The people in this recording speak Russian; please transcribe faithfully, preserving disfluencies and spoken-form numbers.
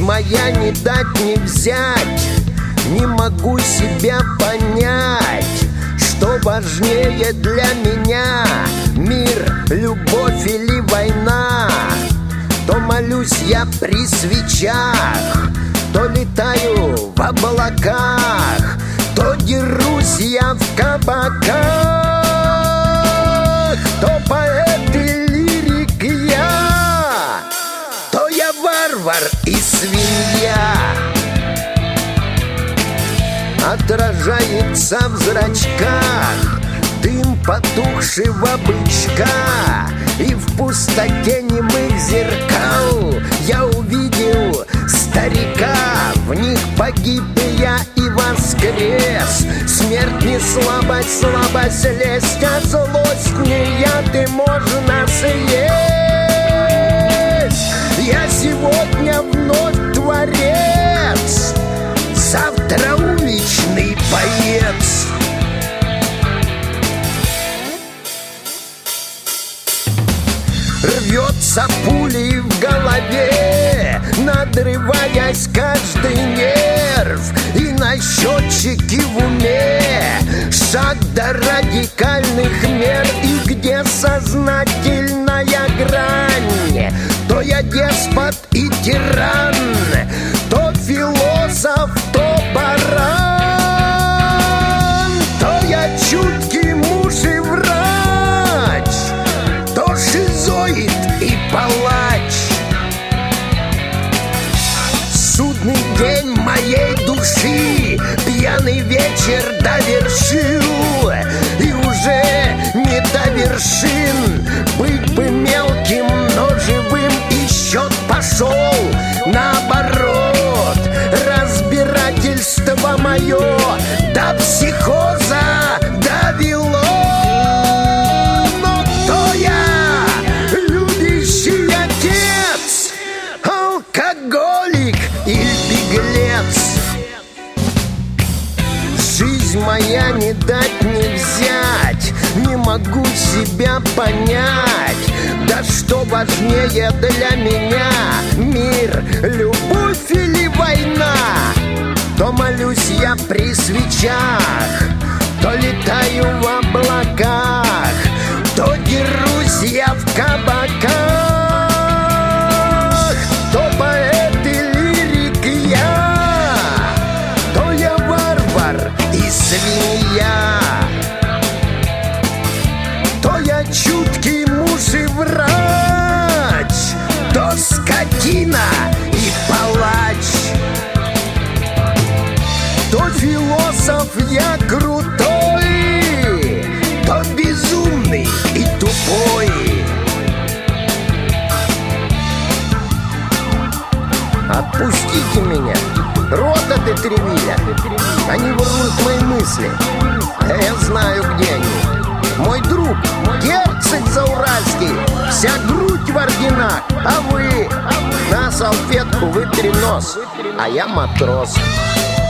моя не дать не взять. Не могу себя понять, что важнее для меня: мир, любовь или война. То молюсь я при свечах, то летаю в облаках, то дерусь я в кабаках. То поэт и лирик я, то я варвар и свинья. Отражается в зрачках дым потухшего бычка, и в пустоте немых зеркал я увидел старика. В них погиб я и воскрес. Смерть не слабость, слабость лесть, а злость не яд, и можно съесть. Я сегодня вновь творец, завтра уличный боец. Рвется пулей в голове, надрываясь каждый нерв, и на счетчике в уме шаг до радикальных мер. И где сознательная грань, то я деспот и тиран, то философ, то баран, то я чуткий муж и врач, то шизоид и палач. Судный день моей души пьяный вечер довершил, и уже не до вершин. Быть бы мелким, но живым, и счет пошел наоборот. Разбирательство мое до психоза довело. Но кто я? Любящий отец, алкоголик или беглец? Жизнь моя не дать не взять, не могу себя понять. Да что важнее для меня: мир, любовь или война? То молюсь я при свечах, то летаю в облаках, то дерусь я в кабаках. То поэт и лирик я, то я варвар и свинья, то я чуткий муж и врач, то скотина и палач. То философ я крутой, то безумный и тупой. Отпустите меня, рот от Этревиля. Они воруют мои мысли, а я знаю, где они. Мой друг, герцог Зауральский, вся грудь в орденах, а вы на салфетку вытри нос, а я матрос.